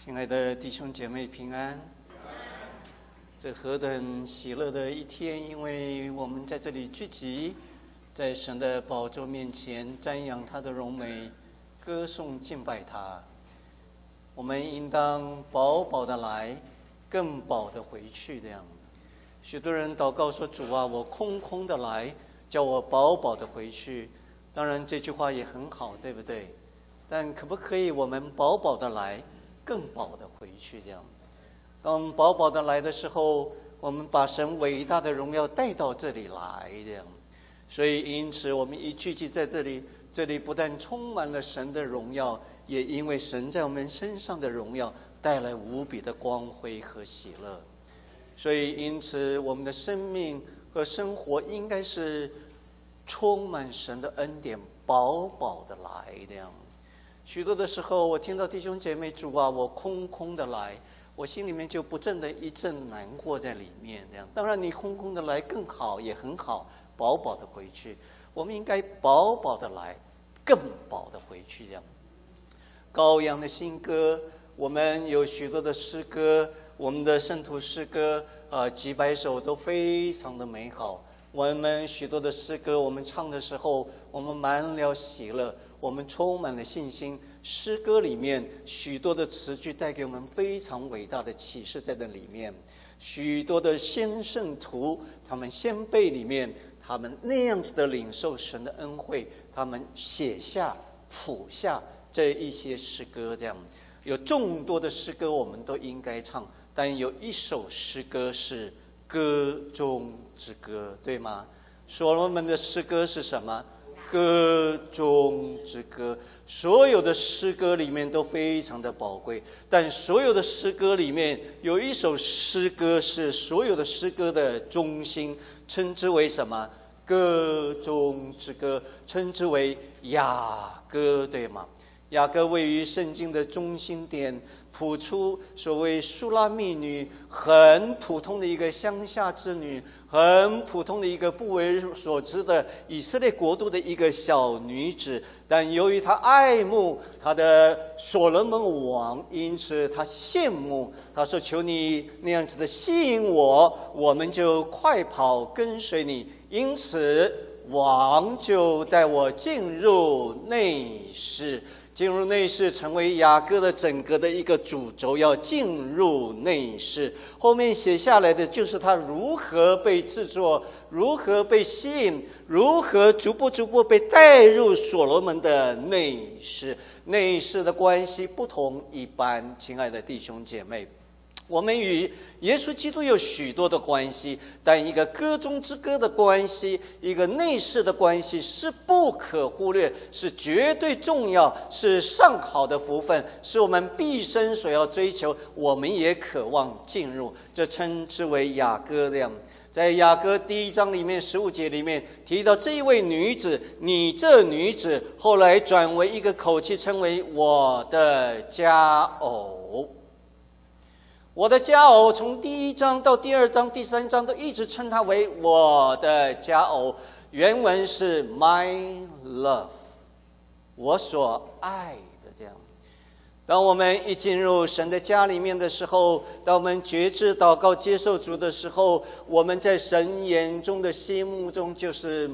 亲爱的弟兄姐妹平安。这何等喜乐的一天，因为我们在这里聚集，在神的宝座面前瞻仰他的荣美，歌颂敬拜他。我们应当饱饱的来，更饱的回去。这样，许多人祷告说，主啊，我空空的来，叫我饱饱的回去。当然这句话也很好，对不对？但可不可以我们饱饱的来，更饱的回去？这样，当饱饱的来的时候，我们把神伟大的荣耀带到这里来。这样，所以因此我们一聚集在这里，这里不但充满了神的荣耀，也因为神在我们身上的荣耀带来无比的光辉和喜乐。所以因此我们的生命和生活应该是充满神的恩典，饱饱的来。这样，许多的时候我听到弟兄姐妹，主啊，我空空的来，我心里面就不正的一阵难过在里面。这样，当然你空空的来更好，也很好，饱饱的回去。我们应该饱饱的来，更饱的回去。这样，羔羊的新歌，我们有许多的诗歌，我们的圣徒诗歌几百首都非常的美好。我们许多的诗歌，我们唱的时候，我们满了喜乐，我们充满了信心。诗歌里面许多的词句带给我们非常伟大的启示在那里面。许多的先圣徒，他们先辈里面，他们那样子的领受神的恩惠，他们写下谱下这一些诗歌。这样，有众多的诗歌我们都应该唱，但有一首诗歌是歌中之歌，对吗？所罗门的诗歌是什么？歌中之歌。所有的诗歌里面都非常的宝贵，但所有的诗歌里面有一首诗歌是所有的诗歌的中心，称之为什么？歌中之歌，称之为雅歌，对吗？雅歌位于圣经的中心点，谱出所谓书拉密女，很普通的一个乡下之女，很普通的一个不为所知的以色列国度的一个小女子，但由于她爱慕她的所罗门王，因此她羡慕，她说，求你那样子的吸引我，我们就快跑跟随你。因此王就带我进入内室，进入内室成为雅歌的整个的一个主轴，要进入内室。后面写下来的就是他如何被制作，如何被吸引，如何逐步被带入所罗门的内室。内室的关系不同一般，亲爱的弟兄姐妹，我们与耶稣基督有许多的关系，但一个歌中之歌的关系，一个内室的关系是不可忽略，是绝对重要，是上好的福分，是我们毕生所要追求，我们也渴望进入，这称之为雅歌。这样，在雅歌第1章里面15节里面提到这一位女子，你这女子后来转为一个口气，称为我的佳偶。我的佳偶，从第1章到第2章、第3章都一直称他为我的佳偶。原文是 my love， 我所爱的。这样，当我们一进入神的家里面的时候，当我们决志祷告接受主的时候，我们在神眼中的心目中就是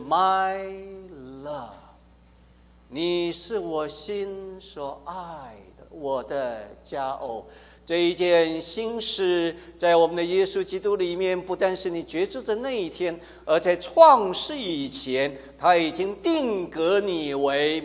my love， 你是我心所爱的，我的佳偶。这一件新事在我们的耶稣基督里面，不但是你决志的那一天，而在创世以前，他已经定格你为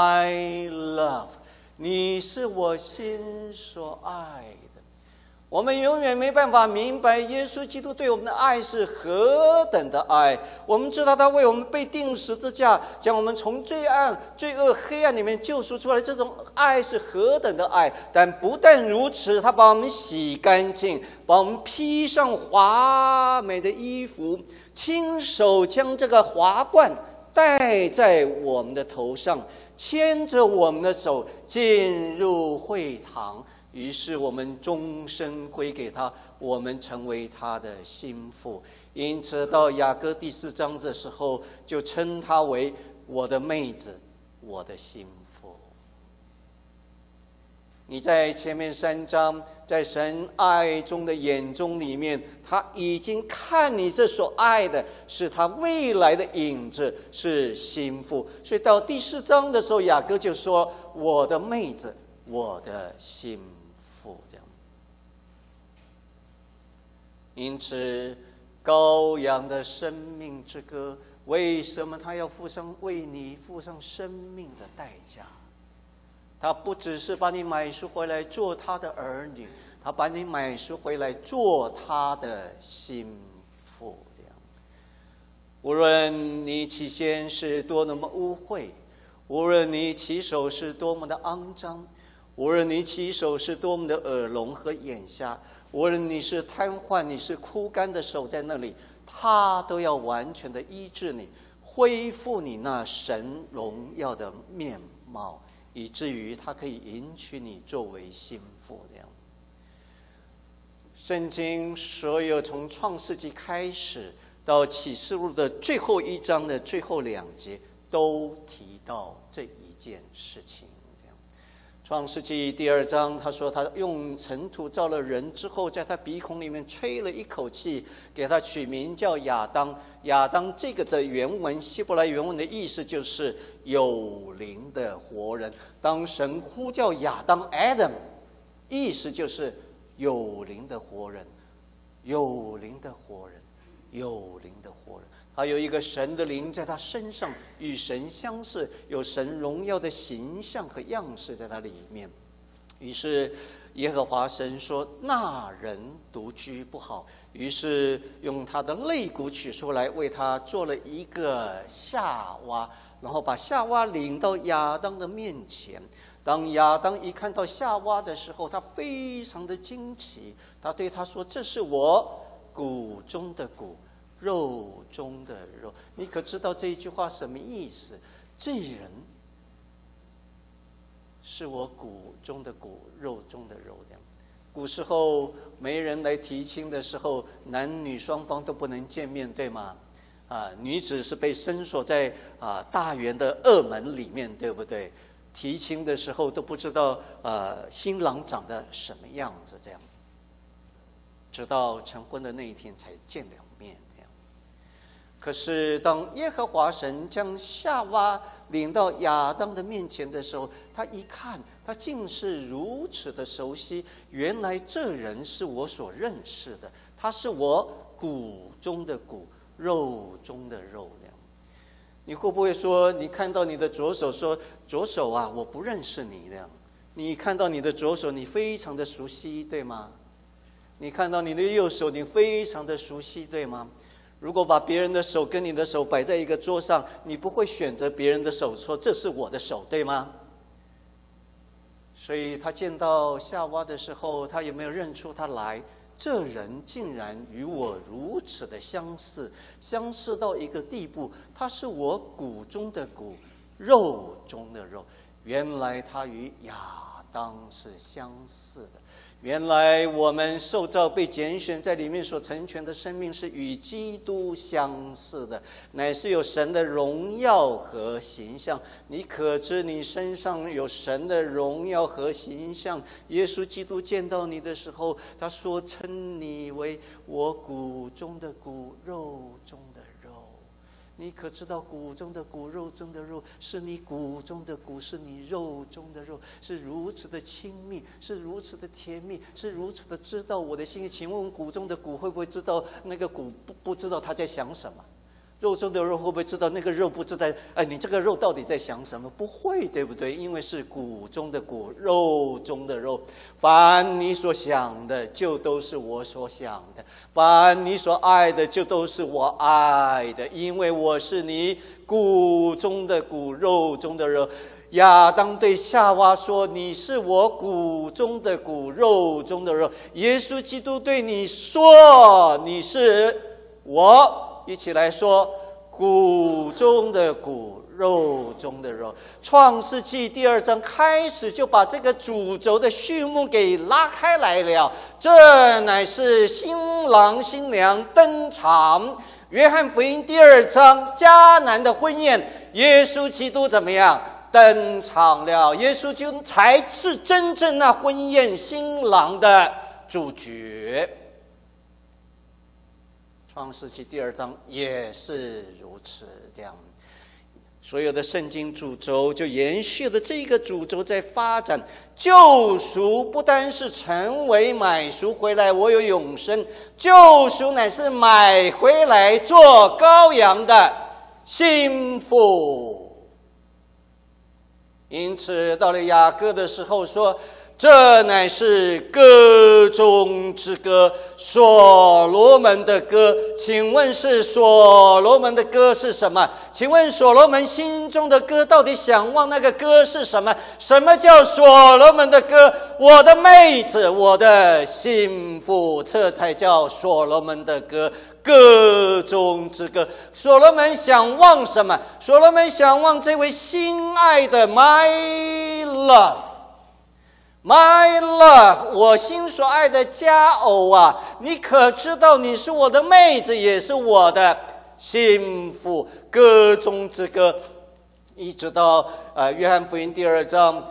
my love， 你是我心所爱的。我们永远没办法明白耶稣基督对我们的爱是何等的爱。我们知道他为我们被钉十字架，将我们从罪恶黑暗里面救赎出来，这种爱是何等的爱。但不但如此，他把我们洗干净，把我们披上华美的衣服，亲手将这个华冠戴在我们的头上，牵着我们的手进入会堂。于是我们终身归给他，我们成为他的心腹。因此到雅歌第4章的时候，就称他为我的妹子，我的心腹。 你在前面3章，在神爱中的眼中里面，他已经看你这所爱的是他未来的影子，是心腹。所以到第4章的时候，雅各就说：我的妹子，我的心腹。这样。因此羔羊的生命之歌，为什么他要为你付上生命的代价？他不只是把你买赎回来做他的儿女，他把你买赎回来做他的心腹。无论你起先是多么污秽，无论你起手是多么的肮脏，无论你起手是多么的耳聋和眼瞎，无论你是瘫痪，你是枯干的手在那里，他都要完全的医治你，恢复你那神荣耀的面貌，以至于他可以迎娶你作为心腹。这样，圣经所有从创世纪开始到启示录的最后1章的最后2节，都提到这一件事情。创世纪第2章，他说他用尘土造了人之后，在他鼻孔里面吹了一口气，给他取名叫亚当。亚当这个的原文，希伯来原文的意思就是有灵的活人。当神呼叫亚当 Adam， 意思就是有灵的活人，有灵的活人，有灵的活人。他有一个神的灵在他身上，与神相似，有神荣耀的形象和样式在他里面。于是耶和华神说，那人独居不好，于是用他的肋骨取出来，为他做了一个夏娃，然后把夏娃领到亚当的面前。当亚当一看到夏娃的时候，他非常的惊奇，他对他说，这是我骨中的骨，肉中的肉。你可知道这一句话什么意思？这人是我骨中的骨，肉中的肉。古时候没人来提亲的时候，男女双方都不能见面，对吗？女子是被深锁在大园的二门里面，对不对？提亲的时候都不知道新郎长得什么样子，这样，直到成婚的那一天才见了面。可是当耶和华神将夏娃领到亚当的面前的时候，他一看，他竟是如此的熟悉，原来这人是我所认识的，他是我骨中的骨，肉中的肉。你会不会说，你看到你的左手说，左手啊，我不认识你这样？你看到你的左手，你非常的熟悉，对吗？你看到你的右手，你非常的熟悉，对吗？如果把别人的手跟你的手摆在一个桌上，你不会选择别人的手说这是我的手，对吗？所以他见到夏娃的时候，他有没有认出他来？这人竟然与我如此的相似，相似到一个地步，他是我骨中的骨，肉中的肉。原来他与亚当是相似的。原来我们受造被拣选，在里面所成全的生命是与基督相似的，乃是有神的荣耀和形象。你可知你身上有神的荣耀和形象？耶稣基督见到你的时候，他说称你为我骨中的骨，肉中的肉。你可知道骨中的骨，肉中的肉，是你骨中的骨，是你肉中的肉，是如此的亲密，是如此的甜蜜，是如此的知道我的心意。请问骨中的骨会不会知道那个骨不知道他在想什么？肉中的肉会不会知道那个肉不知道你这个肉到底在想什么？不会，对不对？因为是骨中的骨，肉中的肉。凡你所想的，就都是我所想的；凡你所爱的，就都是我爱的。因为我是你骨中的骨，肉中的肉。亚当对夏娃说，你是我骨中的骨，肉中的肉。耶稣基督对你说，你是我，一起来说，骨中的骨，肉中的肉。创世纪第2章开始就把这个主轴的序幕给拉开来了，这乃是新郎新娘登场。约翰福音第2章，迦南的婚宴，耶稣基督怎么样？ 登场了，耶稣就才是真正那婚宴新郎的主角。创世纪第2章也是如此，这样所有的圣经主轴就延续了这个主轴在发展。救赎不单是成为买赎回来我有永生，救赎乃是买回来做羔羊的新妇。因此到了雅歌的时候说，这乃是歌中之歌，所罗门的歌。请问是所罗门的歌是什么？请问所罗门心中的歌到底想望那个歌是什么？什么叫所罗门的歌？我的妹子，我的心腹，这才叫所罗门的歌，歌中之歌。所罗门想望什么？所罗门想望这位心爱的 My Love，My love， 我心所爱的佳偶啊，你可知道你是我的妹子，也是我的心腹，歌中之歌。一直到约翰福音第2章，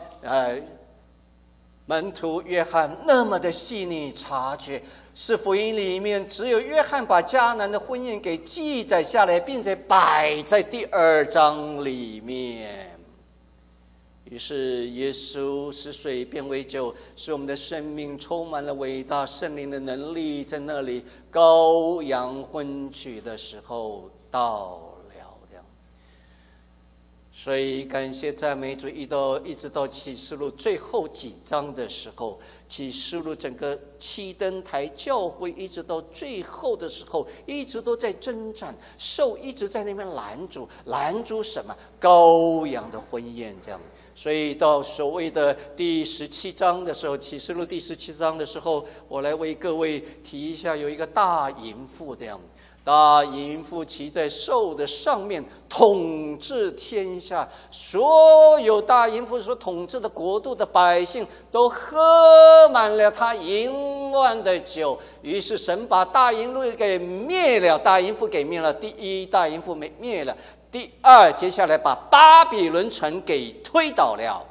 门徒约翰那么的细腻察觉，是福音里面只有约翰把迦南的婚宴给记载下来，并且摆在第2章里面。于是耶稣使水变为酒，使我们的生命充满了伟大圣灵的能力，在那里羔羊婚娶的时候到了。这样，所以感谢赞美主，一直到启示录最后几章的时候，启示录整个七灯台教会一直到最后的时候，一直都在征战，兽一直在那边拦阻什么？羔羊的婚宴。这样，所以到所谓的第17章的时候，启示录第17章的时候，我来为各位提一下，有一个大淫妇，这样大淫妇骑在兽的上面，统治天下，所有大淫妇所统治的国度的百姓都喝满了他淫乱的酒。于是神把大淫妇给灭了，大淫妇给灭了，第一大淫妇灭了，第二接下来把巴比伦城给推倒了。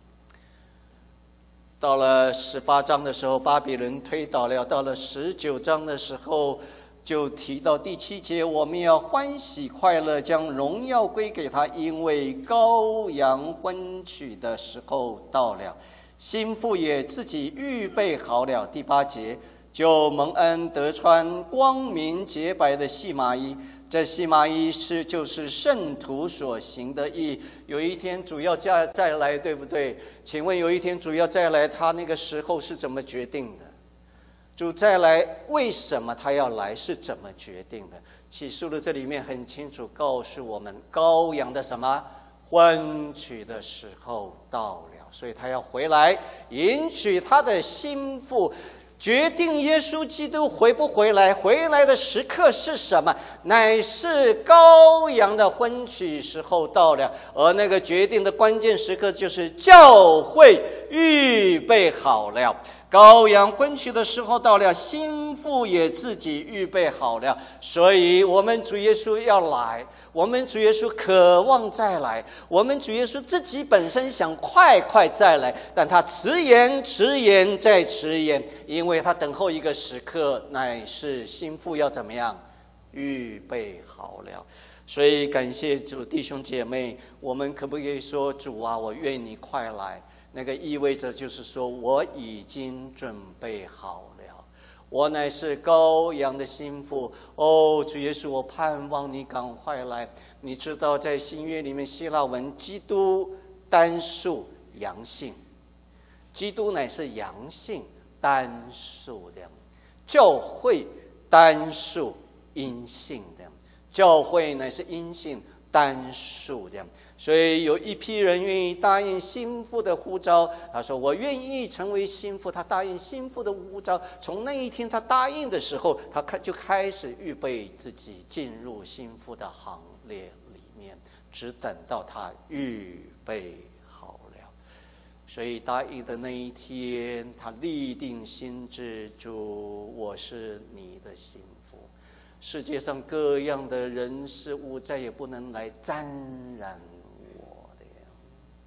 到了18章的时候，巴比伦推倒了。到了19章的时候，就提到第7节，我们要欢喜快乐，将荣耀归给他，因为羔羊婚娶的时候到了，新妇也自己预备好了。第8节，就蒙恩得穿光明洁白的细麻衣，这细麻衣就是圣徒所行的义。有一天主要再来，对不对？请问有一天主要再来，他那个时候是怎么决定的？主再来为什么他要来，是怎么决定的？启示录这里面很清楚告诉我们，羔羊的什么婚娶的时候到了，所以他要回来迎娶他的心腹。决定耶稣基督回不回来，回来的时刻是什么？乃是羔羊的婚娶时候到了，而那个决定的关键时刻就是教会预备好了。羔羊婚娶的时候到了，新妇也自己预备好了。所以我们主耶稣要来，我们主耶稣渴望再来，我们主耶稣自己本身想快再来，但他迟延再迟延，因为他等候一个时刻，乃是新妇要怎么样预备好了。所以感谢主，弟兄姐妹，我们可不可以说，主啊，我愿你快来？那个意味着就是说，我已经准备好了，我乃是羔羊的心腹。主耶稣，我盼望你赶快来。你知道在新约里面希腊文，基督单数阳性，基督乃是阳性单数的，教会单数阴性的，教会乃是阴性单数的。所以有一批人愿意答应心腹的呼召，他说我愿意成为心腹，他答应心腹的呼召。从那一天他答应的时候，他就开始预备自己进入心腹的行列里面，只等到他预备好了。所以答应的那一天，他立定心志，主，我是你的心腹，世界上各样的人事物再也不能来沾染我的。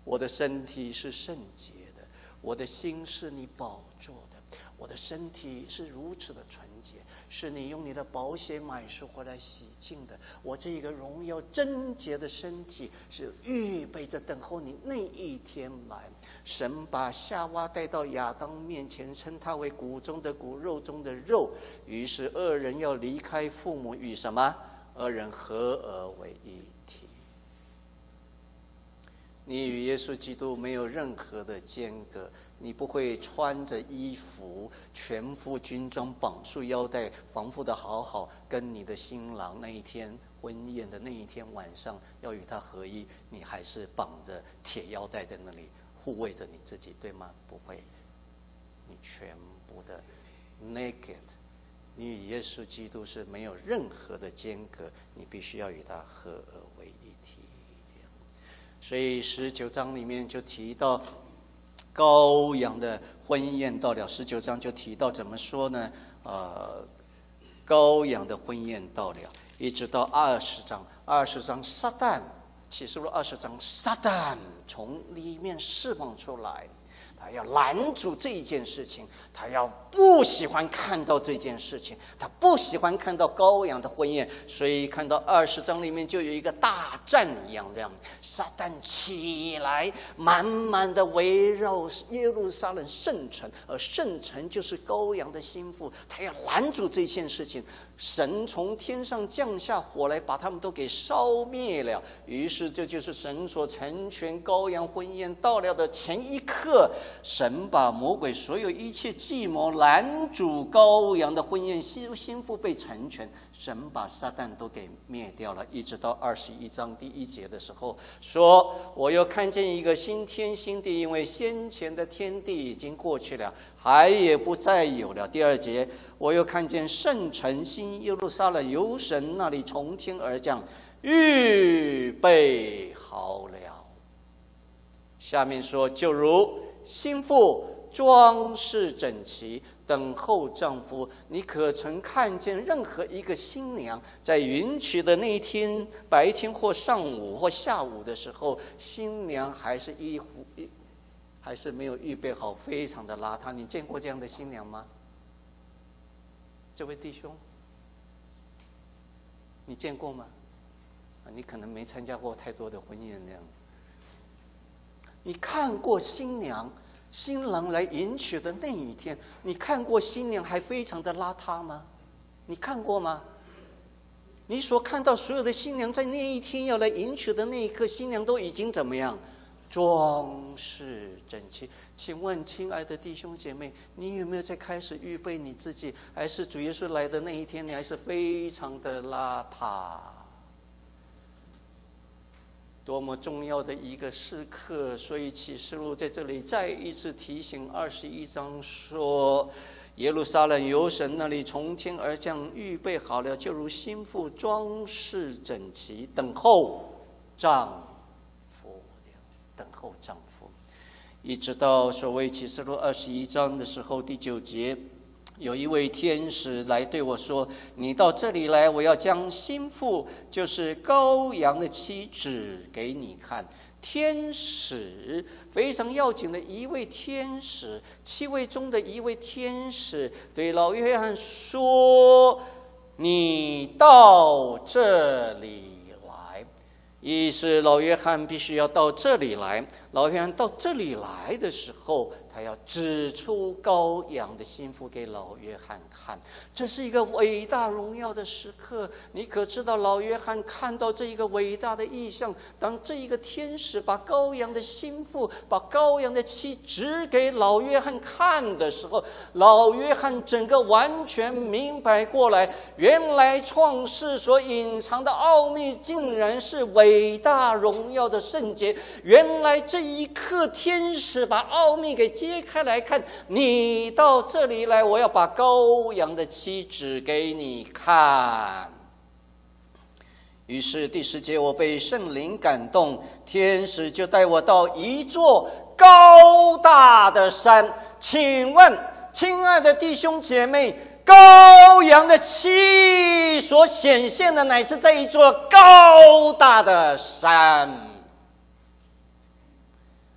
我的身体是圣洁的，我的心是你宝座的，我的身体是如此的纯洁，是你用你的宝血买赎回来洗净的。我这一个荣耀贞洁的身体是预备着等候你那一天来。神把夏娃带到亚当面前，称他为骨中的骨，肉中的肉。于是二人要离开父母，与什么？二人合而为一体。你与耶稣基督没有任何的间隔，你不会穿着衣服全副军装，绑束腰带，防护的好好，跟你的新郎那一天婚宴的那一天晚上要与他合一，你还是绑着铁腰带在那里护卫着你自己，对吗？不会，你全部的 naked， 你与耶稣基督是没有任何的间隔，你必须要与他合而为一体。所以19章里面就提到羔羊的婚宴到了，19章就提到怎么说呢？羔羊的婚宴到了，一直到20章撒旦，启示录20章撒旦从里面释放出来，他要拦阻这一件事情，他要不喜欢看到这件事情，他不喜欢看到羔羊的婚宴，所以看到20章里面就有一个大战一样这样，撒旦起来满满的围绕耶路撒冷圣城，而圣城就是羔羊的心腹，他要拦阻这件事情。神从天上降下火来，把他们都给烧灭了。于是这就是神所成全羔羊婚宴到了的前一刻，神把魔鬼所有一切计谋拦阻羔羊的婚宴心腹被成全，神把撒旦都给灭掉了。一直到21章第1节的时候说，我又看见一个新天新地，因为先前的天地已经过去了，海也不再有了。第2节，我又看见圣城新耶路撒冷由神那里从天而降，预备好了。下面说，就如新妇装饰整齐，等候丈夫。你可曾看见任何一个新娘在迎娶的那一天，白天或上午或下午的时候，新娘还是没有预备好，非常的邋遢？你见过这样的新娘吗？这位弟兄，你见过吗？你可能没参加过太多的婚宴那样。你看过新郎来迎娶的那一天，你看过新娘还非常的邋遢吗？你看过吗？你所看到所有的新娘在那一天要来迎娶的那一刻，新娘都已经怎么样？装饰整齐。请问亲爱的弟兄姐妹，你有没有在开始预备你自己？还是主耶稣来的那一天，你还是非常的邋遢？多么重要的一个时刻！所以启示录在这里再一次提醒21章说，耶路撒冷由神那里从天而降，预备好了，就如新妇装饰整齐，等候丈夫。等候丈夫。一直到所谓启示录21章的时候，第9节，有一位天使来对我说，你到这里来，我要将新妇，就是羔羊的妻子给你看。天使，非常要紧的一位天使，7位中的一位天使对老约翰说，你到这里来。意思老约翰必须要到这里来。老约翰到这里来的时候，他要指出羔羊的心腹给老约翰看。这是一个伟大荣耀的时刻。你可知道老约翰看到这一个伟大的意象，当这一个天使把羔羊的心腹，把羔羊的妻指给老约翰看的时候，老约翰整个完全明白过来，原来创世所隐藏的奥秘竟然是伟大荣耀的圣洁。原来这一刻天使把奥秘给揭开来看，你到这里来，我要把羔羊的妻子给你看。于是第10节，我被圣灵感动，天使就带我到一座高大的山。请问亲爱的弟兄姐妹，羔羊的妻所显现的乃是这一座高大的山。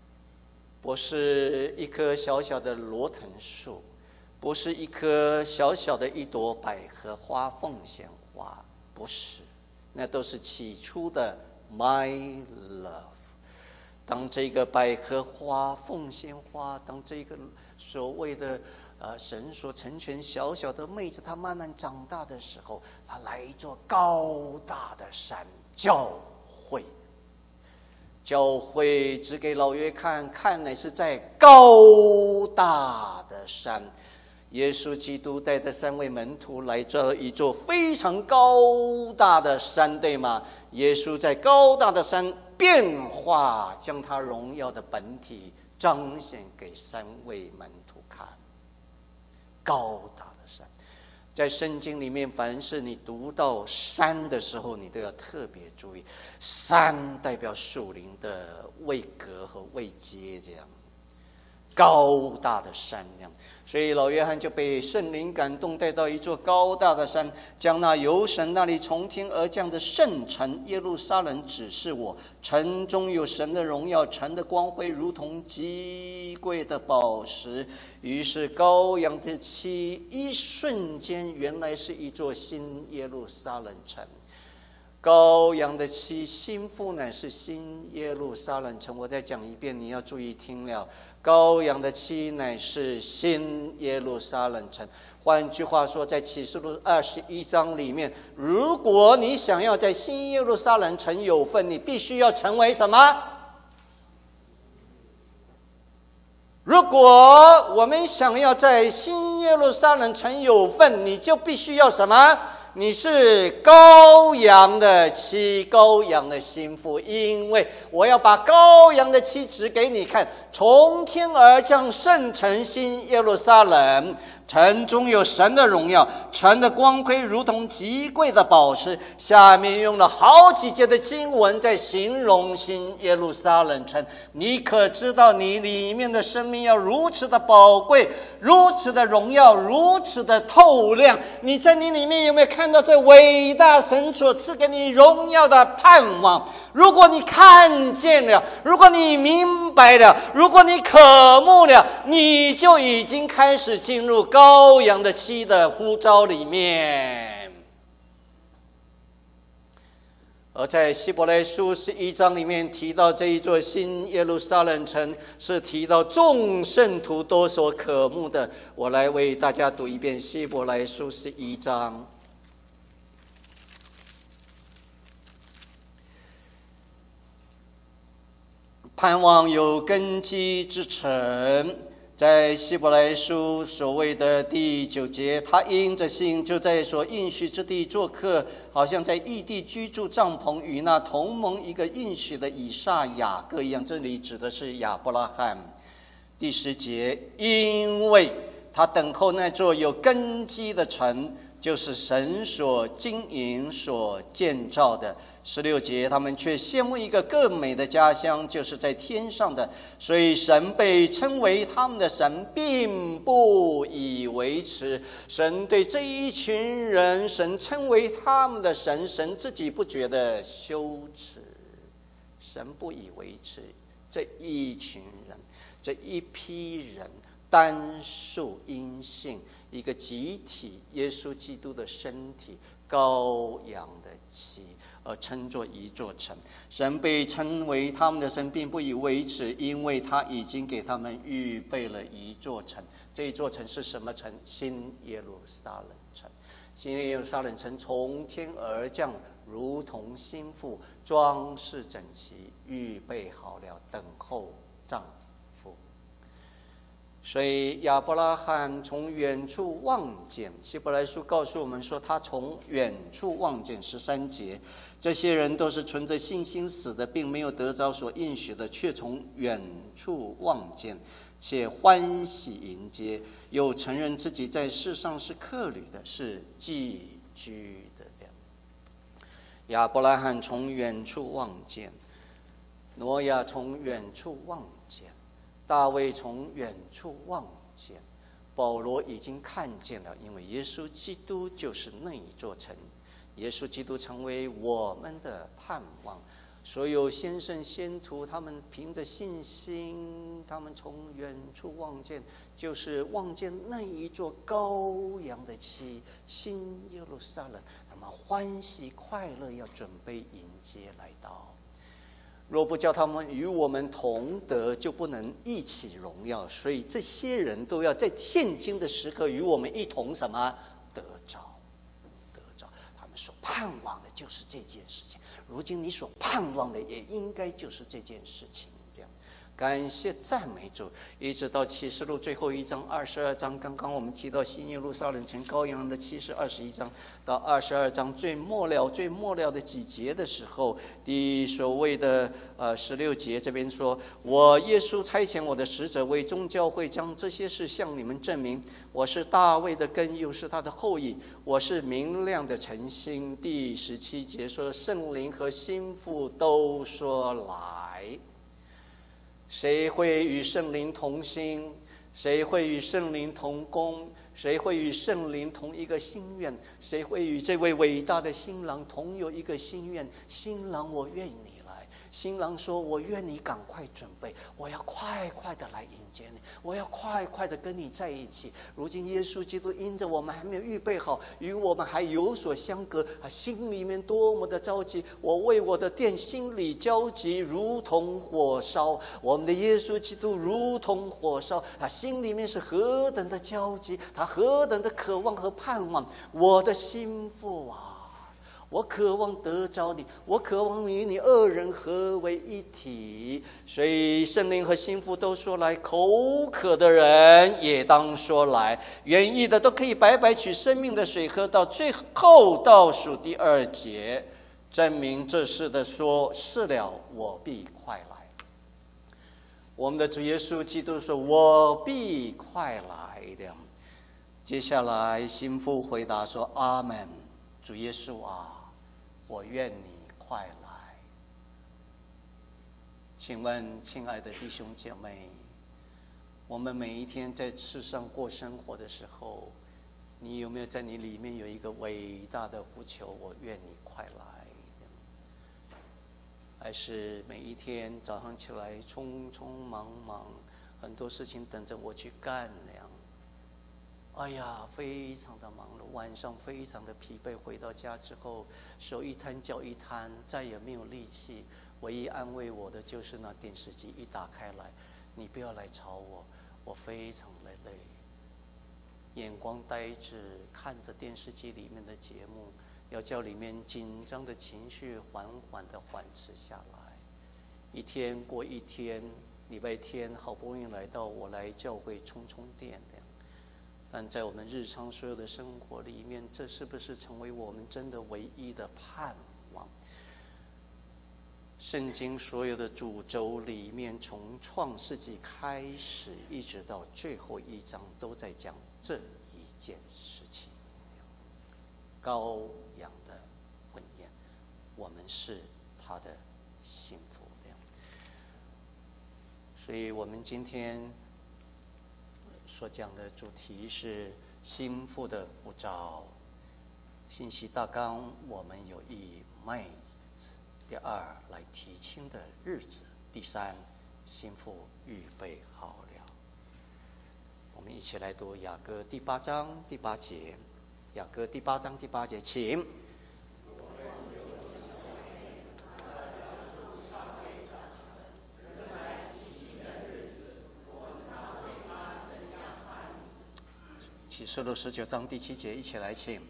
不是一棵小小的罗藤树，不是一棵小小的一朵百合花、凤仙花，不是，那都是起初的 my love。当这个百合花、凤仙花，当这个所谓的神所成全小小的妹子，她慢慢长大的时候，她来一座高大的山，教会。教会指给老约看，看乃是在高大的山。耶稣基督带着3位门徒来这一座非常高大的山，对吗？耶稣在高大的山变化，将他荣耀的本体彰显给3位门徒看。高大的山，在圣经里面，凡是你读到山的时候，你都要特别注意，山代表属灵的位格和位阶，这样高大的山这样。所以老约翰就被圣灵感动，带到一座高大的山，将那由神那里从天而降的圣城耶路撒冷指示我，城中有神的荣耀，城的光辉如同极贵的宝石。于是羔羊的妻一瞬间，原来是一座新耶路撒冷城。羔羊的妻，心腹乃是新耶路撒冷城。我再讲一遍，你要注意听了。羔羊的妻乃是新耶路撒冷城。换句话说，在启示录21章里面，如果你想要在新耶路撒冷城有份，你必须要成为什么？如果我们想要在新耶路撒冷城有份，你就必须要什么？你是羔羊的妻，羔羊的心腹，因为我要把羔羊的妻指给你看，从天而降圣城新耶路撒冷，城中有神的荣耀，城的光辉如同极贵的宝石。下面用了好几节的经文在形容新耶路撒冷城，你可知道你里面的生命要如此的宝贵，如此的荣耀，如此的透亮。你在你里面有没有看到这伟大神所赐给你荣耀的盼望？如果你看见了，如果你明白了，如果你渴慕了，你就已经开始进入羔羊的妻的呼召里面。而在希伯来书11章里面提到这一座新耶路撒冷城，是提到众圣徒都所渴慕的。我来为大家读一遍希伯来书11章。盼望有根基之城，在希伯来书所谓的第9节，他因着信就在所应许之地做客，好像在异地居住帐篷，与那同盟一个应许的以撒、雅各一样。这里指的是亚伯拉罕。第10节，因为他等候那座有根基的城，就是神所经营所建造的。16节，他们却羡慕一个更美的家乡，就是在天上的，所以神被称为他们的神，并不以为耻。神对这一群人，神称为他们的神，神自己不觉得羞耻，神不以为耻。这一群人，这一批人，单数因信，一个集体，耶稣基督的身体，羔羊的妻，而称作一座城。神被称为他们的神，并不以为耻，因为他已经给他们预备了一座城。这一座城是什么城？新耶路撒冷城。新耶路撒冷城从天而降，如同新妇，装饰整齐，预备好了，等候丈夫。所以亚伯拉罕从远处望见，希伯来书告诉我们说，他从远处望见。13节，这些人都是存着信心死的，并没有得着所应许的，却从远处望见，且欢喜迎接，又承认自己在世上是客旅的，是寄居的。这样，亚伯拉罕从远处望见，挪亚从远处望见，大卫从远处望见，保罗已经看见了，因为耶稣基督就是那一座城，耶稣基督成为我们的盼望。 所有先圣先徒，他们凭着信心，他们从远处望见，就是望见那一座羔羊的妻，新耶路撒冷，他们欢喜快乐，要准备迎接来到。若不叫他们与我们同得，就不能一起荣耀。所以这些人都要在现今的时刻与我们一同什么得着。他们所盼望的就是这件事情。如今你所盼望的也应该就是这件事情。这样，感谢赞美主。一直到启示录最后一章22章，刚刚我们提到新耶路撒冷城羔羊的启示21章到22章最末了的几节的时候，第所谓的16节这边说，我耶稣差遣我的使者为众教会将这些事向你们证明。我是大卫的根，又是他的后裔，我是明亮的晨星。第17节说，圣灵和心腹都说来。谁会与圣灵同心？谁会与圣灵同工？谁会与圣灵同一个心愿？谁会与这位伟大的新郎同有一个心愿？新郎，我愿你来。新郎说，我愿你赶快准备，我要快快的来迎接你，我要快快的跟你在一起。如今耶稣基督因着我们还没有预备好，与我们还有所相隔，心里面多么的着急。我为我的殿心里焦急，如同火烧。我们的耶稣基督如同火烧，他心里面是何等的焦急，他何等的渴望和盼望。我的心腹啊，我渴望得着你，我渴望与你二人合为一体。所以圣灵和心腹都说来，口渴的人也当说来，愿意的都可以白白取生命的水喝。到最后倒数第2节，证明这事的说，是了，我必快来。我们的主耶稣基督说，我必快来的。接下来心腹回答说，阿们。主耶稣啊，我愿你快来。请问亲爱的弟兄姐妹，我们每一天在世上过生活的时候，你有没有在你里面有一个伟大的呼求，我愿你快来？还是每一天早上起来匆匆忙忙，很多事情等着我去干那样，哎呀，非常的忙碌，晚上非常的疲惫，回到家之后手一摊脚一摊，再也没有力气。唯一安慰我的就是那电视机一打开来，你不要来吵我，我非常的累，眼光呆滞，看着电视机里面的节目，要叫里面紧张的情绪缓缓的缓弛下来。一天过一天，礼拜天好不容易来到我来教会充电这样，但在我们日常所有的生活里面，这是不是成为我们真的唯一的盼望？圣经所有的主轴里面，从创世纪开始一直到最后一章，都在讲这一件事情，羔羊的婚宴，我们是他的幸福。所以我们今天所讲的主题是心腹的呼召。信息大纲我们有一麦子，第2来提亲的日子，第3心腹预备好了。我们一起来读雅歌第8章第8节。雅歌第8章第8节，请。启示录19章第7节，一起来请。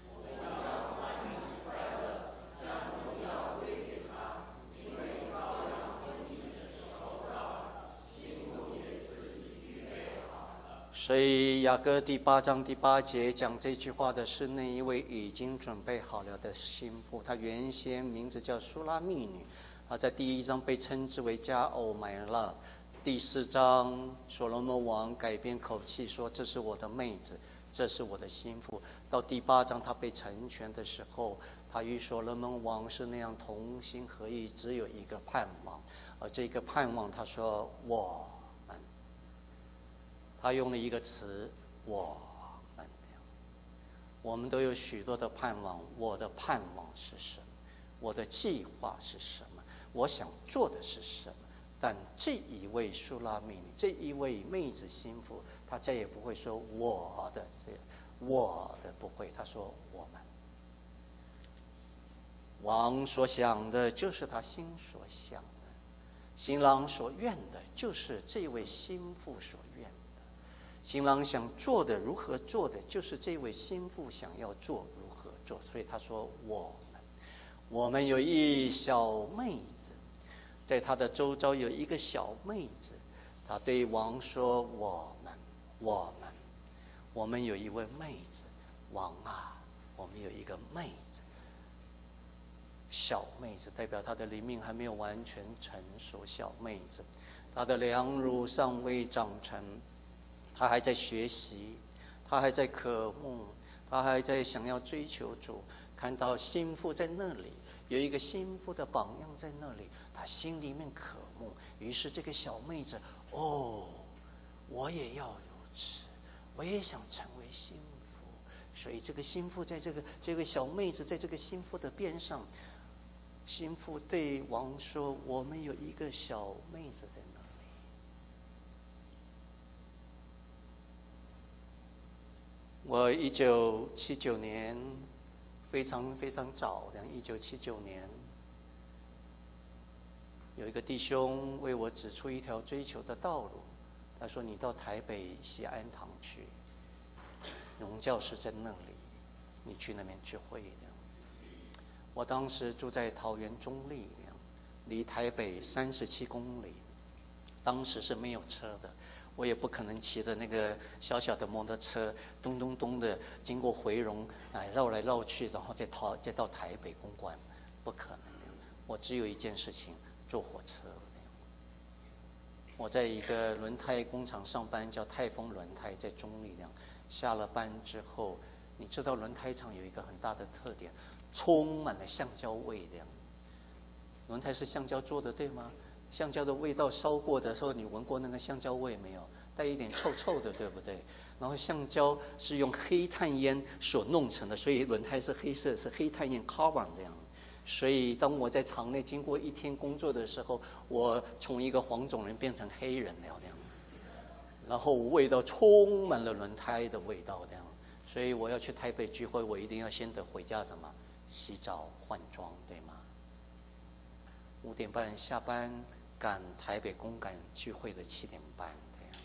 所以雅歌第8章第8节讲这句话的是那一位已经准备好了的心腹，他原先名字叫苏拉密女，他在第1章被称之为加欧买勒。第4章所罗门王改变口气说，这是我的妹子，这是我的心腹。到第8章他被成全的时候，他与所罗门王是那样同心合意，只有一个盼望，而这个盼望他说我们，他用了一个词，我们。我们都有许多的盼望，我的盼望是什么？我的计划是什么？ 我想做的是什么。但这一位苏拉米尼，这一位妹子心腹，她再也不会说我的，不会，她说我们。王所想的就是他心所想的，新郎所愿的就是这位心腹所愿的，新郎想做的如何做的就是这位心腹想要做如何做。所以他说我们有一小妹子，在他的周遭有一个小妹子，他对王说我们有一位妹子，王啊，我们有一个妹子。小妹子代表她的灵命还没有完全成熟，小妹子她的良乳尚未长成，她还在学习，她还在渴慕，她还在想要追求主。看到心腹在那里，有一个心腹的榜样在那里，她心里面渴慕。于是这个小妹子，我也要如此，我也想成为心腹。所以这个心腹在这个小妹子在这个心腹的边上，心腹对王说：“我们有一个小妹子在那里。”我1979年，非常非常早的1979年，有一个弟兄为我指出一条追求的道路。他说：“你到台北西安堂去，荣教室在那里，你去那边聚会的。”我当时住在桃园中立，离台北37公里，当时是没有车的，我也不可能骑着那个小小的摩托车咚咚咚的经过回龙，绕来绕去，然后再到台北公馆，不可能。我只有一件事情，坐火车。我在一个轮胎工厂上班，叫泰丰轮胎，在中立这样。下了班之后，你知道轮胎厂有一个很大的特点，充满了橡胶味这样。轮胎是橡胶做的，对吗？橡胶的味道烧过的时候，你闻过那个橡胶味没有？带一点臭臭的，对不对？然后橡胶是用黑炭烟所弄成的，所以轮胎是黑色，是黑炭烟 carbon 这样。所以当我在厂内经过一天工作的时候，我从一个黄种人变成黑人了这样，然后味道充满了轮胎的味道这样。所以我要去台北聚会，我一定要先得回家什么洗澡换装，对吗？5点半下班，赶台北公馆聚会的7点半这样。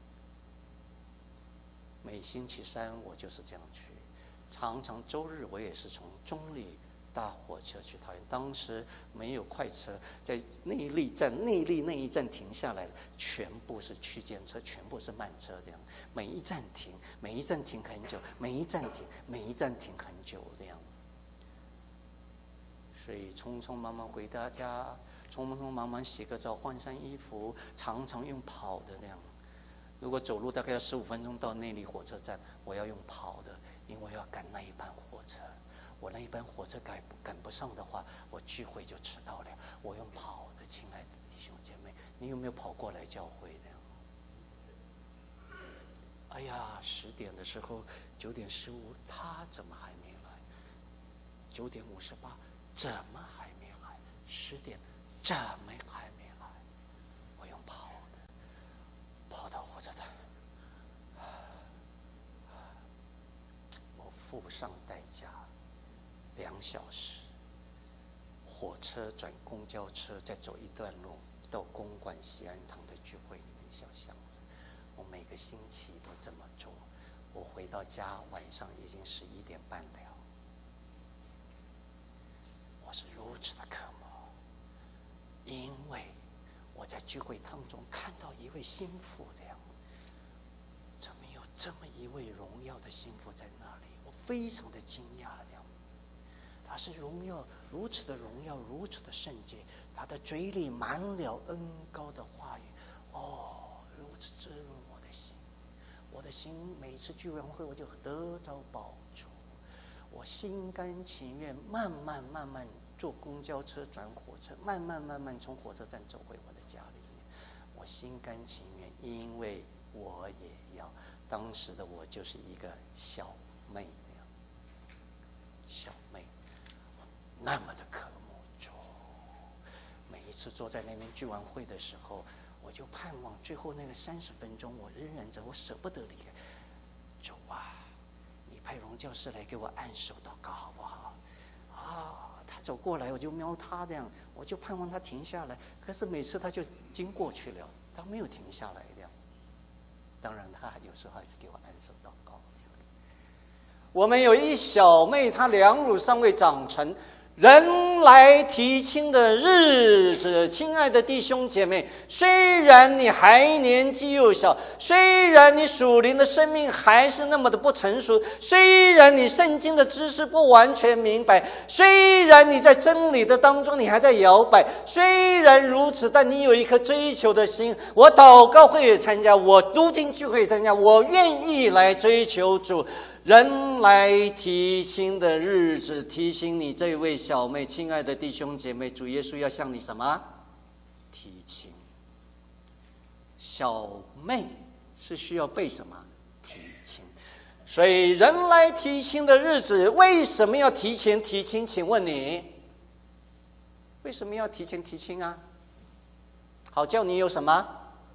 每星期三我就是这样去，常常周日我也是从中立搭火车去桃园。当时没有快车，在内坜那一站停下来，全部是区间车，全部是慢车这样。每一站停很久，每一站停很久这样。所以匆匆忙忙回到家，匆匆忙忙洗个澡，换上衣服，常常用跑的这样。如果走路大概要15分钟到内坜火车站，我要用跑的，因为要赶那一班火车。我那一班火车赶不上的话，我聚会就迟到了。我用跑的，亲爱的弟兄姐妹，你有没有跑过来教会的？哎呀，10点的时候，9点15，他怎么还没来？9点58，怎么还没来？10点，怎么还没来？我用跑的，跑到火车站，我付上代价，2小时，火车转公交车，再走一段路到公馆西安堂的聚会里面小巷子。我每个星期都这么做。我回到家晚上已经11点半了。我是如此的渴慕，因为我在聚会当中看到一位心腹这样，怎么有这么一位荣耀的心腹在那里？我非常的惊讶这样。他是荣耀，如此的荣耀，如此的圣洁，他的嘴里满了恩膏的话语，如此滋润我的心。我的心每次聚完会我就得着饱足，我心甘情愿慢慢坐公交车转火车，慢慢从火车站走回我的家里面。我心甘情愿，因为我也要。当时的我就是一个小妹那样，小妹那么的渴慕主， 每一次坐在那边聚完会的时候，我就盼望最后那个30分钟，我仍然我舍不得离开。主啊，你派荣教师来给我按手祷告好不好？他走过来，我就瞄他这样，我就盼望他停下来。可是每次他就经过去了，他没有停下来这样。当然，他有时候还是给我按手祷告。我们有一小妹，她两乳尚未长成，人来提亲的日子，亲爱的弟兄姐妹，虽然你还年纪幼小，虽然你属灵的生命还是那么的不成熟，虽然你圣经的知识不完全明白，虽然你在真理的当中你还在摇摆，虽然如此，但你有一颗追求的心。我祷告会也参加，我读经聚会也参加，我愿意来追求主。人来提亲的日子，提醒你这位小妹，亲爱的弟兄姐妹，主耶稣要向你什么？提亲。小妹是需要被什么？提亲。所以人来提亲的日子，为什么要提前提亲？请问你为什么要提前提亲啊？好叫你有什么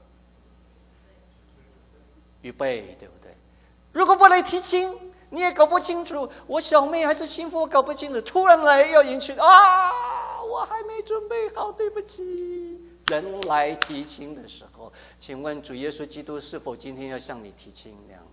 预备，对不对？如果不来提亲，你也搞不清楚我小妹还是幸福，我搞不清楚，突然来要迎娶我还没准备好，对不起。人来提亲的时候，请问主耶稣基督是否今天要向你提亲呢？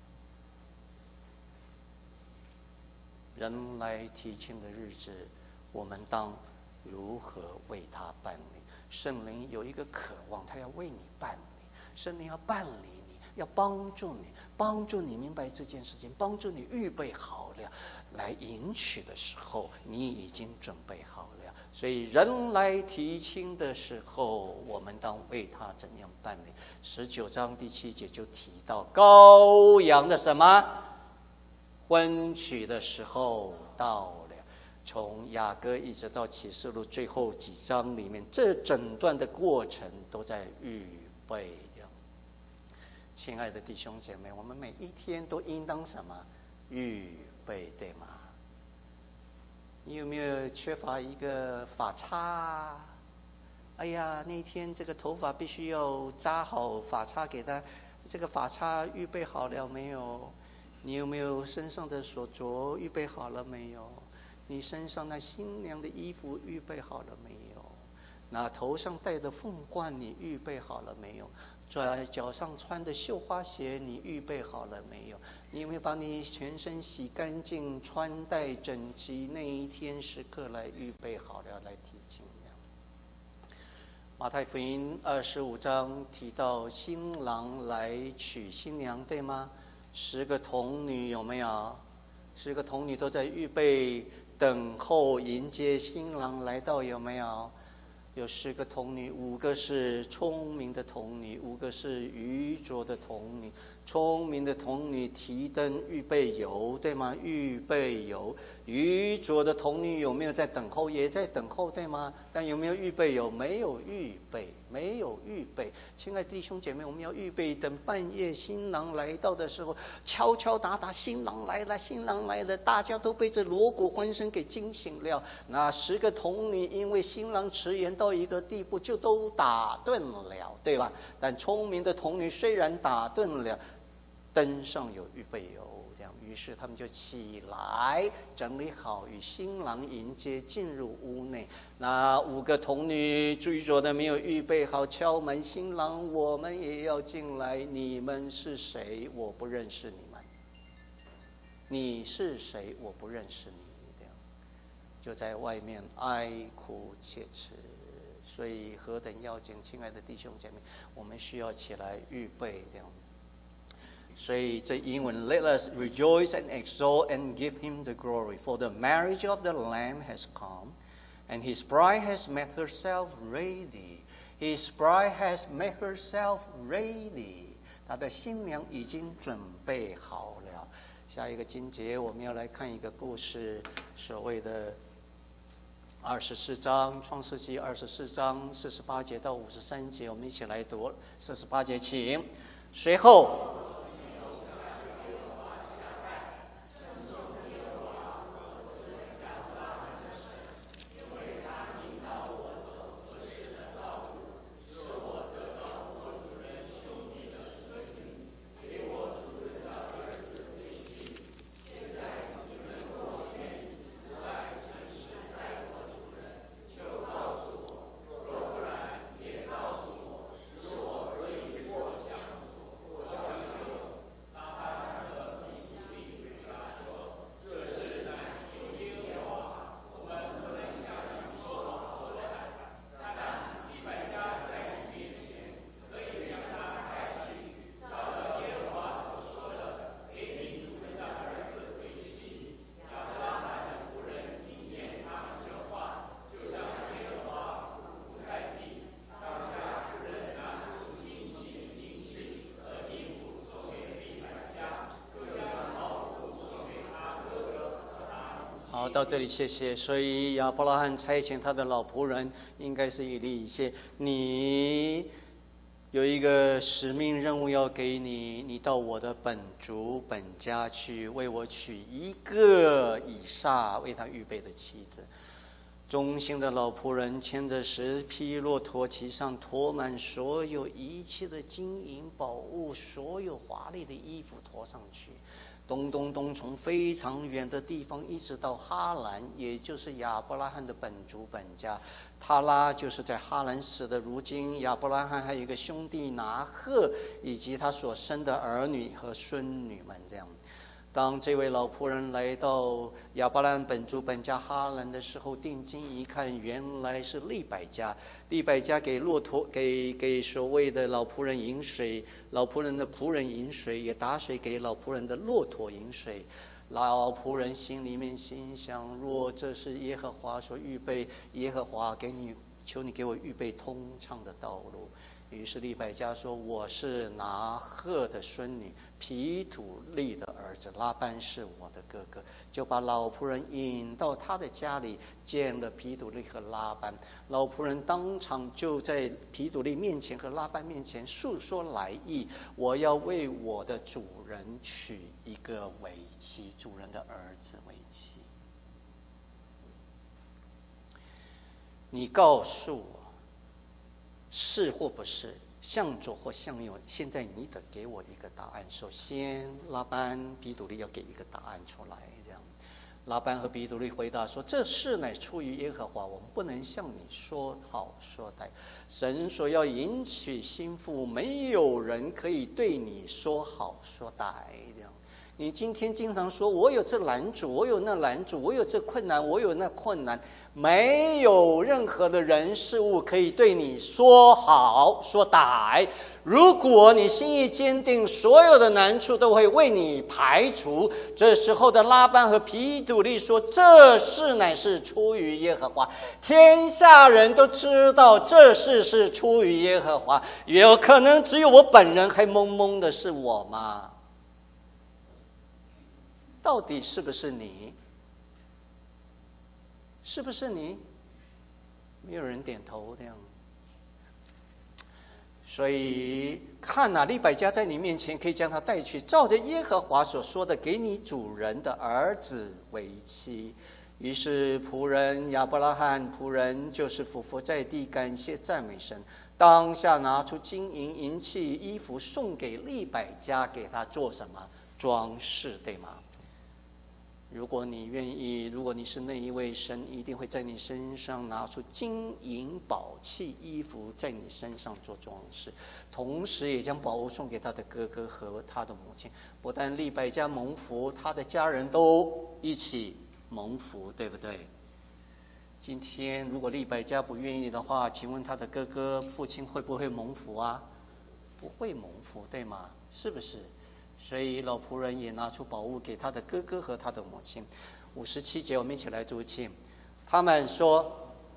人来提亲的日子，我们当如何为他办理？圣灵有一个渴望，他要为你办理，圣灵要办理你，要帮助你明白这件事情，帮助你预备好了，来迎娶的时候你已经准备好了。所以人来提亲的时候，我们当为他怎样办理？19章第7节就提到羔羊的什么婚娶的时候到了。从雅歌一直到启示录最后几章里面，这整段的过程都在预备的。亲爱的弟兄姐妹，我们每一天都应当什么？预备，对吗？你有没有缺乏一个发叉？哎呀，那天这个头发必须要扎好，发叉给他，这个发叉预备好了没有？你有没有身上的所着预备好了没有？你身上那新娘的衣服预备好了没有？那头上戴的凤冠你预备好了没有？脚上穿的绣花鞋你预备好了没有？你有没有把你全身洗干净，穿戴整齐，那一天时刻来预备好了来提亲？马太福音25章提到新郎来娶新娘，对吗？10个童女有没有？10个童女都在预备等候迎接新郎来到，有没有？有10个童女，5个是聪明的童女，5个是愚拙的童女。聪明的童女提灯预备油，对吗？预备油。愚拙的童女有没有在等候？也在等候，对吗？但有没有预备油？没有预备，没有预备。亲爱的弟兄姐妹，我们要预备，等半夜新郎来到的时候，敲敲打打，新郎来了，新郎来了，大家都被这锣鼓欢声给惊醒了。那10个童女因为新郎迟延到一个地步，就都打盹了，对吧？但聪明的童女虽然打盹了，灯上有预备油，这样，于是他们就起来整理好，与新郎迎接，进入屋内。那5个童女追着的没有预备好，敲门，新郎我们也要进来，你们是谁？我不认识你们。你是谁？我不认识你。这样就在外面哀哭切齿。所以何等要紧，亲爱的弟兄姐妹，我们需要起来预备这样。所以这英文 Let us rejoice and exalt and give him the glory, for the marriage of the Lamb has come, and his bride has made herself ready. His bride has made herself ready. 他的新娘已经准备好了。下一个经节我们要来看一个故事，所谓的24章，创世纪24章48节到53节，我们一起来读。48节请。随后好，到这里谢谢。所以亚伯拉罕差遣他的老仆人，应该是以利以谢，你有一个使命任务要给你，你到我的本族本家去，为我娶一个以撒为他预备的妻子。忠心的老仆人牵着10匹骆驼，其上驮满所有一切的金银宝物，所有华丽的衣服驮上去。东从非常远的地方一直到哈兰，也就是亚伯拉罕的本族本家。他拉就是在哈兰死的。如今亚伯拉罕还有一个兄弟拿鹤，以及他所生的儿女和孙女们。这样，当这位老仆人来到亚伯拉罕本族本家哈兰的时候，定睛一看，原来是利百加。利百加给骆驼给所谓的老仆人饮水，老仆人的仆人饮水，也打水给老仆人的骆驼饮水。老仆人心里面心想，若这是耶和华所预备，耶和华求你给我预备通畅的道路。于是利百加说，我是拿鹤的孙女，毗土利的儿子，拉班是我的哥哥。就把老仆人引到他的家里，见了毗土利和拉班。老仆人当场就在毗土利面前和拉班面前述说来意，我要为我的主人娶一个为妻，主人的儿子为妻。你告诉我是或不是，向左或向右，现在你得给我一个答案。首先拉班毗土利要给一个答案出来。这样，拉班和毗土利回答说，这事乃出于耶和华，我们不能向你说好说歹。神说要迎娶新妇，没有人可以对你说好说歹。这样，你今天经常说我有这拦阻，我有那拦阻，我有这困难，我有那困难，没有任何的人事物可以对你说好说歹。如果你心意坚定，所有的难处都会为你排除。这时候的拉班和毗土利说，这事乃是出于耶和华，天下人都知道这事是出于耶和华，有可能只有我本人还懵懵的是我吗？到底是不是你？是不是你？没有人点头。这样，所以看利百加在你面前，可以将他带去，照着耶和华所说的，给你主人的儿子为妻。于是仆人亚伯拉罕，仆人就是俯伏在地，感谢赞美神，当下拿出金银银器衣服送给利百加，给他做什么？装饰，对吗？如果你愿意，如果你是那一位，神一定会在你身上拿出金银宝器衣服，在你身上做装饰，同时也将宝物送给他的哥哥和他的母亲。不但利百加蒙福，他的家人都一起蒙福，对不对？今天如果利百加不愿意的话，请问他的哥哥父亲会不会蒙福啊？不会蒙福，对吗？是不是？所以老仆人也拿出宝物给他的哥哥和他的母亲。57节，我们一起来读经。他们说，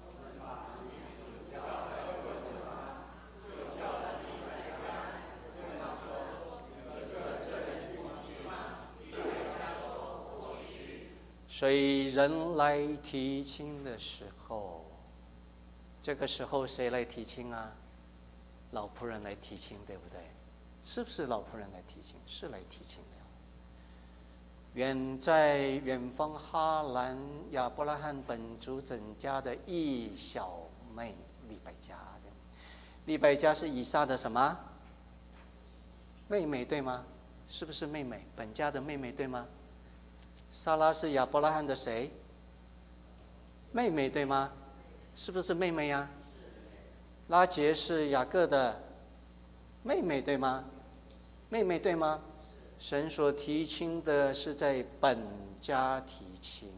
所以人来提亲的时候，这个时候谁来提亲啊？老仆人来提亲，对不对？是不是老仆人来提亲？是来提亲的。远在远方哈兰亚伯拉罕本族整家的一小妹利百加。利百加是以撒的什么？妹妹，对吗？是不是妹妹？本家的妹妹，对吗？撒拉是亚伯拉罕的谁？妹妹，对吗？是不是妹妹呀？拉结是雅各的妹妹，对吗？妹妹，对吗？神所提亲的是在本家提亲。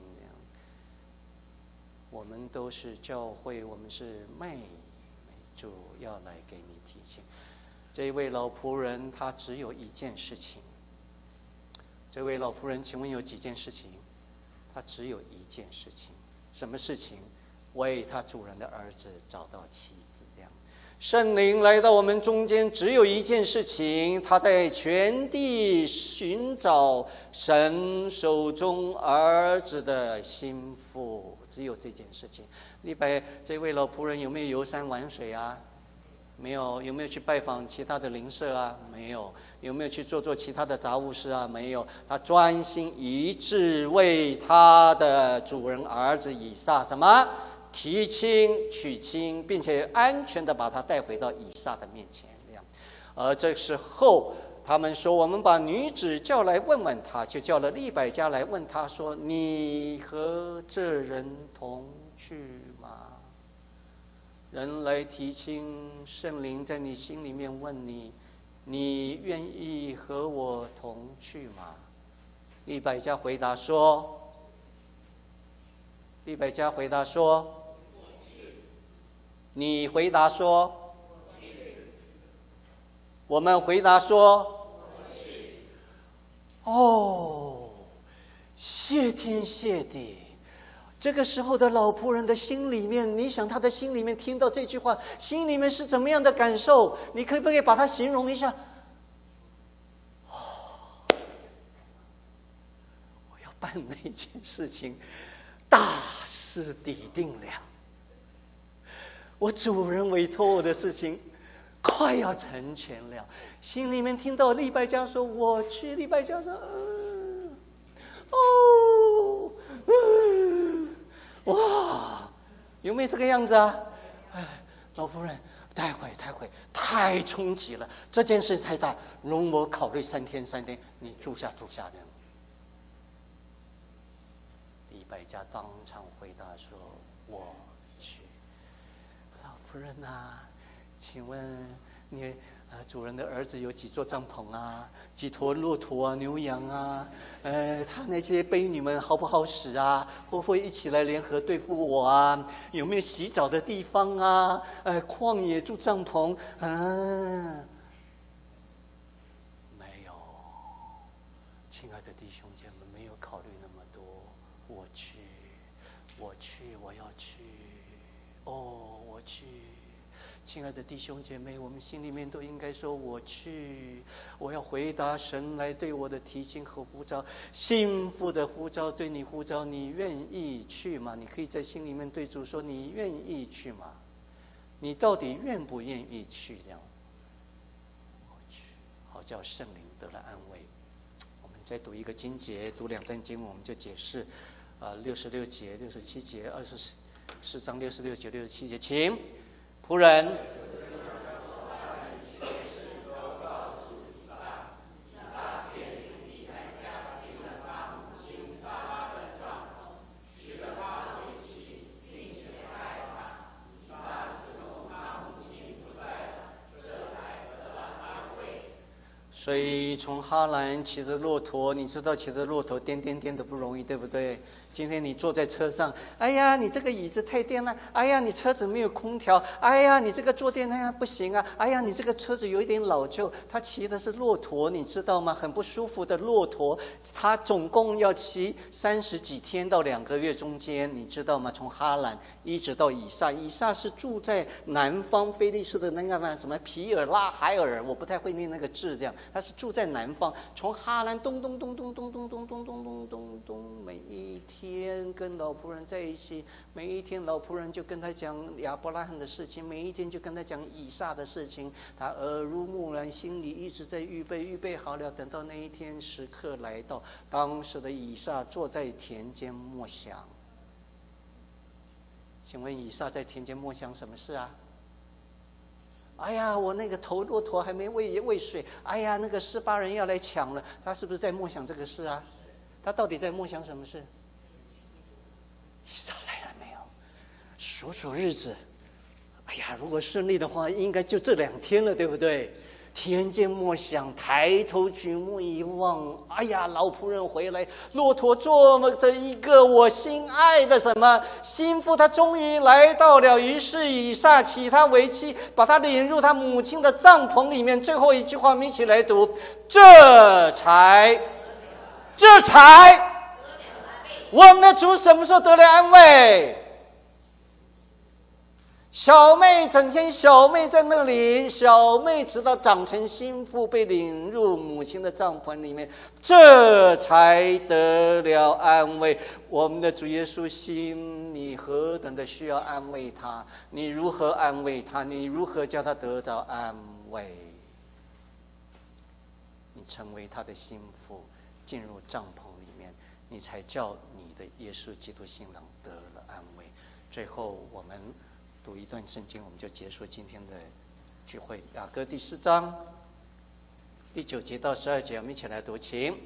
我们都是教会，我们是妹妹，主要来给你提亲。这一位老仆人他只有一件事情。这位老仆人请问有几件事情？他只有一件事情。什么事情？为他主人的儿子找到妻子。这样， 圣灵来到我们中间，只有一件事情，他在全地寻找神手中儿子的心腹，只有这件事情。李白这位老仆人有没有游山玩水啊？没有。有没有去拜访其他的邻舍啊？没有。有没有去做其他的杂物事啊？没有。他专心一致为他的主人儿子以撒什么？提亲娶亲，并且安全的把他带回到以撒的面前。这样，而这时候他们说，我们把女子叫来问问他，就叫了利百加来问他说，你和这人同去吗？人来提亲，圣灵在你心里面问你，你愿意和我同去吗？利百加回答说，你回答说，我们回答说，哦，谢天谢地。这个时候的老仆人的心里面，你想他的心里面听到这句话，心里面是怎么样的感受？你可不可以把它形容一下？我要办那件事情，大事抵定了。我主人委托我的事情快要成全了，心里面听到利百加说我去，利百加说哇，有没有这个样子啊？老夫人，待会太冲击了，这件事太大，容我考虑3天，你住下这样。利百加当场回答说，我去。老夫人啊，请问你主人的儿子有几座帐篷啊？几头骆驼啊，牛羊啊？他那些婢女们好不好使啊？会不会一起来联合对付我啊？有没有洗澡的地方啊？旷野住帐篷？没有。亲爱的弟兄姐妹，没有考虑那么多。我去，我要去。我去。亲爱的弟兄姐妹，我们心里面都应该说，我去，我要回答神来对我的提醒和呼召，心腹的呼召，对你呼召，你愿意去吗？你可以在心里面对主说，你愿意去吗？你到底愿不愿意去？这样，我去，好叫圣灵得了安慰。我们再读一个经节，读2段经文，我们就解释66节、67节、24章66节、67节，请。仆人所以从哈兰骑着骆驼，你知道骑着骆驼颠的不容易，对不对？今天你坐在车上，哎呀，你这个椅子太颠了，哎呀，你车子没有空调，哎呀，你这个坐垫不行啊，哎呀，你这个车子有一点老旧。他骑的是骆驼，你知道吗？很不舒服的骆驼，他总共要骑30几天到2个月中间，你知道吗？从哈兰一直到以撒，以撒是住在南方非利士的那个什么皮尔拉海尔，我不太会念那个字，这样他是住在南方，从哈兰咚，每一天跟老仆人在一起，每一天老仆人就跟他讲亚伯拉罕的事情，每一天就跟他讲以撒的事情，他耳濡目染，心里一直在预备好了，等到那一天时刻来到，当时的以撒坐在田间默想。请问以撒在田间默想什么事啊？哎呀，我那个骆驼还没喂水，哎呀，那个18人要来抢了，他是不是在默想这个事啊？他到底在默想什么事？以撒来了没有？数日子，哎呀，如果顺利的话，应该就这2天了，对不对？田间默想，抬头举目一望，哎呀，老仆人回来，骆驼坐着一个我心爱的什么心腹，他终于来到了。于是以撒娶她为妻，把她领入他母亲的帐篷里面。最后一句话我们一起来读，这才我们的主什么时候得了安慰？ 小妹整天小妹在那里，小妹直到长成心腹，被领入母亲的帐篷里面，这才得了安慰。我们的主耶稣心里何等的需要安慰他，你如何安慰他？你如何叫他得着安慰？你成为他的心腹，进入帐篷里面，你才叫你的耶稣基督新郎得了安慰。最后我们读一段圣经，我们就结束今天的聚会。雅歌第4章第9节到12节，我们一起来读，请。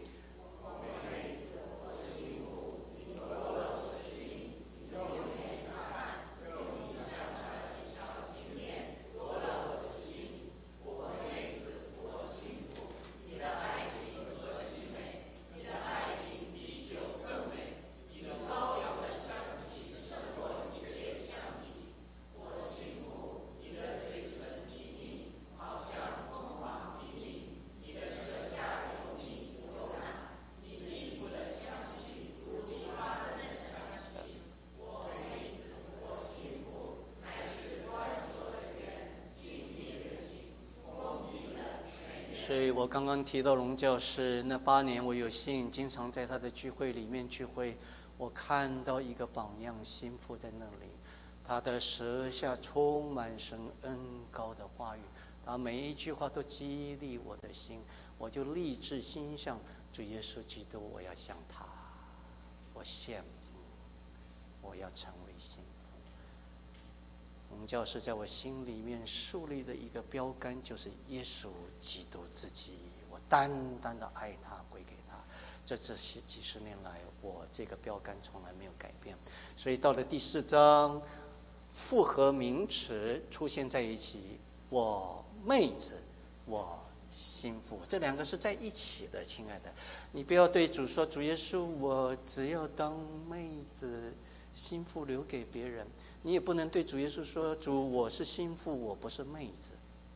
所以我刚刚提到龙教士那8年，我有幸经常在他的聚会里面聚会，我看到一个榜样心腹在那里，他的舌下充满神恩高的话语，他每一句话都激励我的心，我就立志心向主耶稣基督，我要像他，我羡慕，我要成为心腹。龙教士在我心里面树立的一个标杆就是耶稣基督自己，我单单的爱他，归给他。这几十年来，我这个标杆从来没有改变。所以到了第4章，复合名词出现在一起，我妹子，我心腹，这两个是在一起的。亲爱的，你不要对主说，主耶稣，我只要当妹子，心腹留给别人。你也不能对主耶稣说，主，我是心腹，我不是妹子。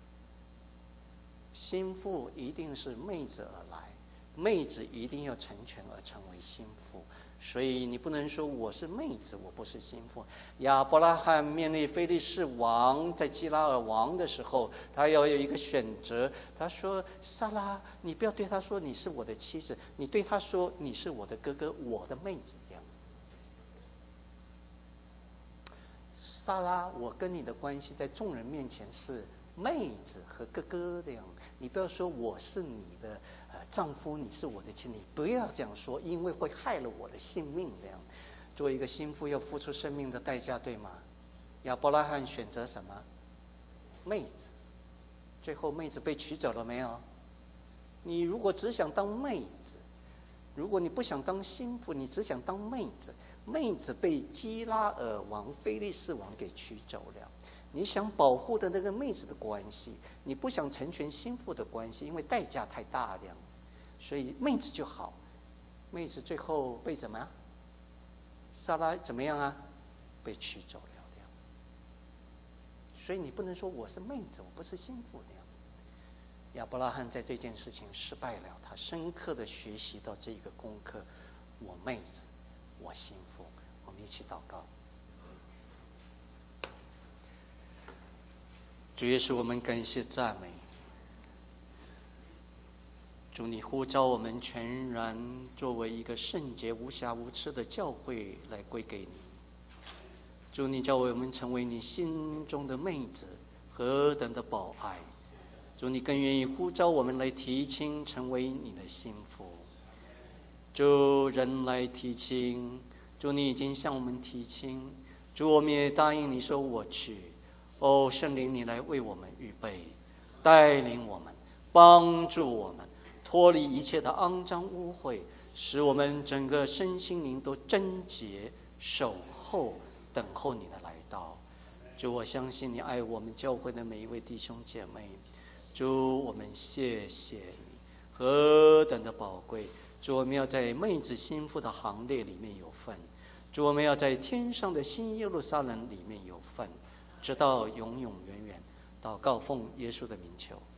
心腹一定是妹子而来，妹子一定要成全而成为心腹。所以你不能说我是妹子，我不是心腹。亚伯拉罕面对非利士王，在基拉尔王的时候，他要有一个选择。他说，撒拉，你不要对他说你是我的妻子，你对他说你是我的哥哥，我的妹子。这样，撒拉，我跟你的关系在众人面前是妹子和哥哥这样，你不要说我是你的丈夫，你是我的妻，你不要这样说，因为会害了我的性命。这样，作为一个心腹要付出生命的代价，对吗？亚伯拉罕选择什么？妹子。最后妹子被娶走了没有？你如果只想当妹子，如果你不想当心腹，你只想当妹子，妹子被基拉尔王非利士王给娶走了，你想保护的那个妹子的关系，你不想成全心腹的关系，因为代价太大这样，所以妹子就好。妹子最后被怎么样？撒拉怎么样啊？被娶走了这样。所以你不能说我是妹子，我不是心腹这样。亚伯拉罕在这件事情失败了，他深刻的学习到这个功课，我妹子，我心腹。我们一起祷告。主耶稣，我们感谢赞美。主，你呼召我们全然作为一个圣洁无瑕无疵的教会来归给你。主，你叫我们成为你心中的妹子，何等的宝爱。主，你更愿意呼召我们来提亲，成为你的心腹。主，人来提亲，主，你已经向我们提亲。主，我们也答应你说我去。哦，圣灵，你来为我们预备，带领我们，帮助我们脱离一切的肮脏污秽，使我们整个身心灵都贞洁，守候等候你的来到。主，我相信你爱我们教会的每一位弟兄姐妹。主，我们谢谢你，何等的宝贵。主，我们要在妹子心腹的行列里面有份。主，我们要在天上的新耶路撒冷里面有份，直到永永远远。祷告奉耶稣的名求。